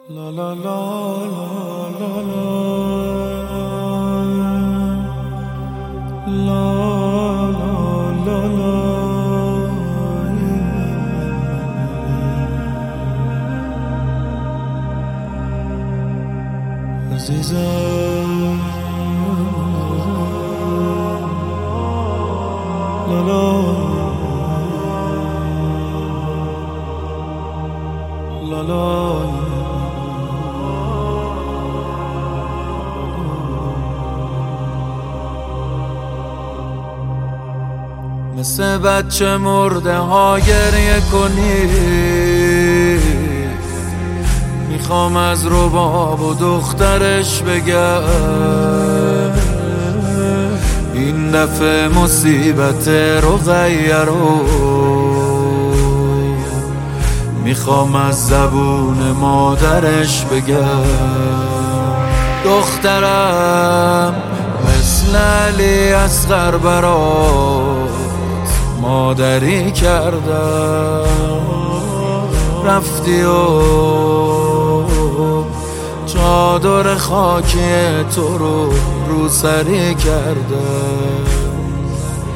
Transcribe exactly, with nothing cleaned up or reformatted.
La la la la la la la la la عزیزم لا لا لا لا مثل بچه مرده ها گریه کنی، میخوام از رباب و دخترش بگم این دفعه مصیبت رقیه میخوام از زبون مادرش بگم. دخترم مثل علی اصغر برات مادری کردم، رفتی و چادر خاکی تو رو روسری کردم.